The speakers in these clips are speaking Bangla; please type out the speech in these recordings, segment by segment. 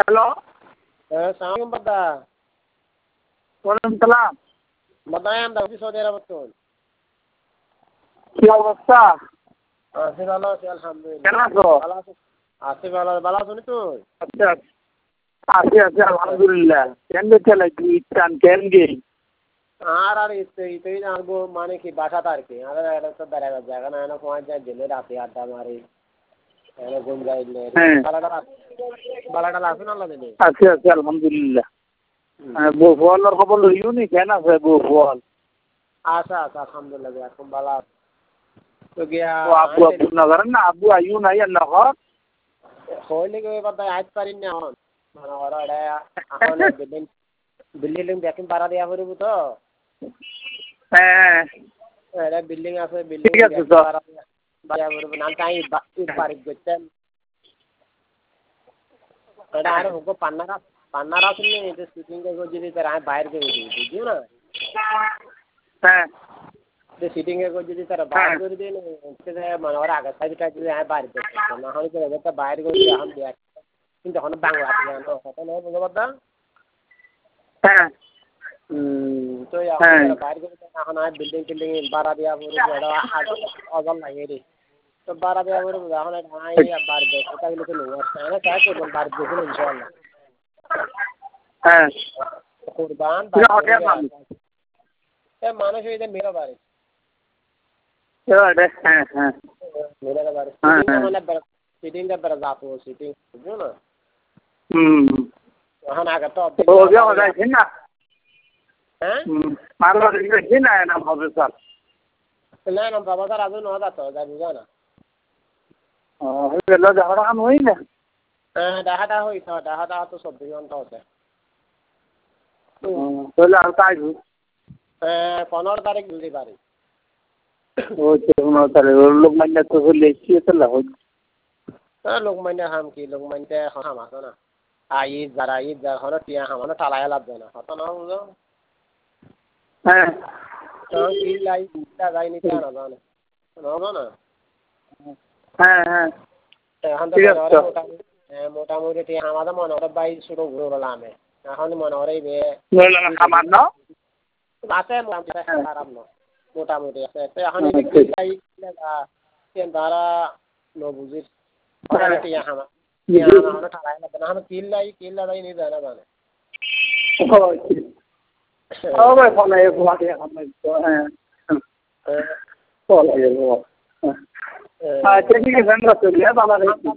হ্যালো, সালাম বাদা। ওয়ালাইকুম সালাম। বাদায় আমরা সৌদি আরব তো। কি অবস্থা? আছি ভালো আছি আলহামদুলিল্লাহ। কেমন আছো? ভালো আছি। আছি ভালো ভালো আছো নি তুই? আচ্ছা আছি আছি আলহামদুলিল্লাহ। কেন চলে কি চান কেন গে? আর ইতেই জানবো মানে কি বাসাতে আর কি। আর একটা তো বেড়াবার জায়গা না না কোন জায়গায় গেলে রাতে আড্ডা মারি। এনে ঘুম যাইলে। হ্যাঁ বালাটা আছে না লাগে। আছি আছি আলহামদুলিল্লাহ। বউ ফলের খবর লইও নি কেন আছে বউ ফল? আচ্ছা আচ্ছা আলহামদুলিল্লাহ এখন ভালো তো গিয়া ও আব্বু আব্বু না করেন না আব্বু আইও নাই আর না কর। হইলে কি বাদা আজ পারিন না এখন। মানে ওরা এখন বিল্ডিং দেখেন ভাড়া দেওয়া করব তো। হ্যাঁ এটা বিল্ডিং আছে ঠিক বিল্ডিং আছে তো। ভাড়া করব না তাই বাড়ি করতেন এটা আর হোক পান্নারা শুনলে এটা শুটিং করে যদি তার আমি বাইরে করে দিই বুঝিও না হ্যাঁ যে শুটিং করে যদি তারা বাইরে করে দিই মানে ওরা আগে সাইডটা যদি আমি বাইরে করতে না হলে তো বাইরে করে দিয়ে এখন দেখ কিন্তু এখন বাংলাতে জানো কথা নয় বুঝতে পারতাম হ্যাঁ তো এখন বাইরে করে এখন আমি বিল্ডিং টিল্ডিং ভাড়া দেওয়া করে অজল লাগে রে তো ভাড়া দেওয়া করে এখন আমি বাড়ি কোথায় গেলে তো নেই না চাই কেবল বাড়ি দেখুন ইনশাআল্লাহ হ্যাঁ কুরবান মানুষ হয়ে মেরা বাড়ি হ্যাঁ হ্যাঁ মেরা বাড়ি সিটিং টা বেড়া যাবো সিটিং বুঝছো না এখন আগে তো যাইছেন না হ্যাঁ মারলা দেখি না নাম হবে স্যার না না বাবা স্যার আজ ন যাতো যা বুঝা না গেল যাওয়ার কাম হই না হ্যাঁ ডাহাটা হইছে ডাহাটা তো 24 ঘন্টা হচ্ছে তাহলে আর কাজ 15 তারিখ বুঝতে পারি ও 15 তারিখ লোক মাইনা তো হলে কি তাহলে হয় লোক মাইনা হাম কি লোক মাইনতে হাম আছে না ঈদ যারা হলো টিয়া হামানো টালায় লাভ না হতো না বুঝো হ্যাঁ তো কি লাই টা যায়নি তা না জানো না হ্যাঁ হ্যাঁ এখন তো মোটামুটি টিয়া আমাদের মনে হয় বাইরে শুরু ঘুরলামে এখন মনে হয় খামার না আছে খারাপ না মোটামুটি আছে এখন কি লাই দ্বারা নবুজির টিয়া হামা আমরা টালায় লাভ না এখন কিল্লা যাই নি জানা জানে ও ভাই ফোনে ঘুমাতে এখন হ্যাঁ চলে গেল আচ্ছা ঠিক আছে আমরা চলি বাবা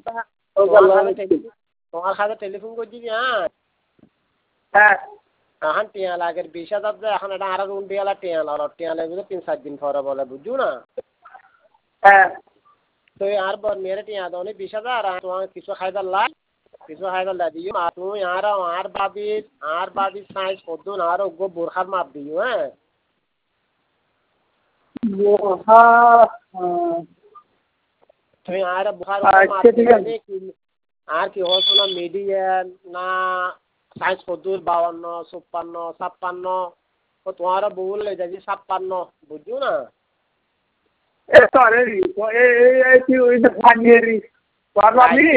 তোমার সাথে টেলিফোন করছি হ্যাঁ এখন টিয়া লাগের 20,000 যায় এখন এটা আরো টিয়া টিয়া লাগবে 3-4 দিন পরে বলে বুঝছো না হ্যাঁ তো আর মেরে টিয়া দাও 20,000 আর তোমার কিছু খাইদার লাই কিছু খাইদার লাই দিও আর তুমি আর বাবি সাইজ কদ্দুন আর গো বোরখার মাপ দিও হ্যাঁ বোরখা তুমি আর বোরখার মাপ আর কি হতো না মিডিয়াম না সাইজ কদ্দুর 52 56 56 ও তোমার বললে যে 56 বুঝছো না সরি এই কি ওই যে ফানিয়েরি পারলামি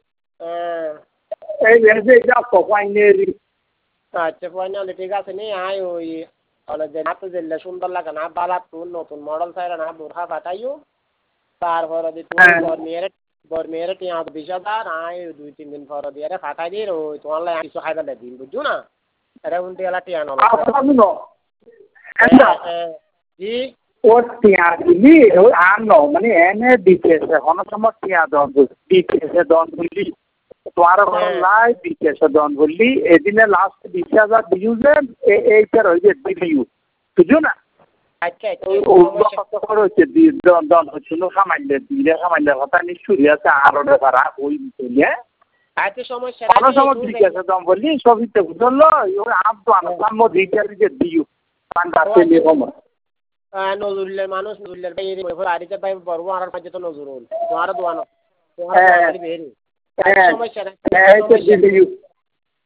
এই যে যা ফানিয়েরি আচ্ছা ফাইনালি ঠিক আছে নি আই ওই হলো যে না তো জেলে সুন্দর লাগে না বালা তুন নতুন মডেল চাইরা না বোরখা পাঠাইও তারপরে দি তুমি বর্মের টিয়া 20,000 আই 2-3 দিন পরে দিয়ে পাঠাই দিই ওই তোমার লাগে কিছু খাইবা দিন বুঝছো না এটা উন্টি এলা টিয়া নল জি ও টিয়া দিলি ওই আর ন মানে এনে দিতেছে কোনো সময় টিয়া দন দিতেছে দন বললি তোমার লাই দিতেছে দন বললি এদিনে লাস্ট 20,000 দিও যে এইটার ওই যে দিলিও বুঝছো না আচ্ছা হচ্ছে দন হচ্ছিল সামান্য কথা নিশ্চয়ই আছে আরো ব্যাপারা ওই মিলে আচ্ছা সমস্যা কোনো সময় ঠিক আছে দম বললি সবিতে বুঝলো ওই আপ তো আনাম দিতে দিও পান্ডা তেলে কম নজরুলের মানুষ নজরুলের ভাই এর আড়িতে ভাই বড় আর মাঝে তো নজরুল তোমার দোয়ানো তোমার বেরি সমস্যা না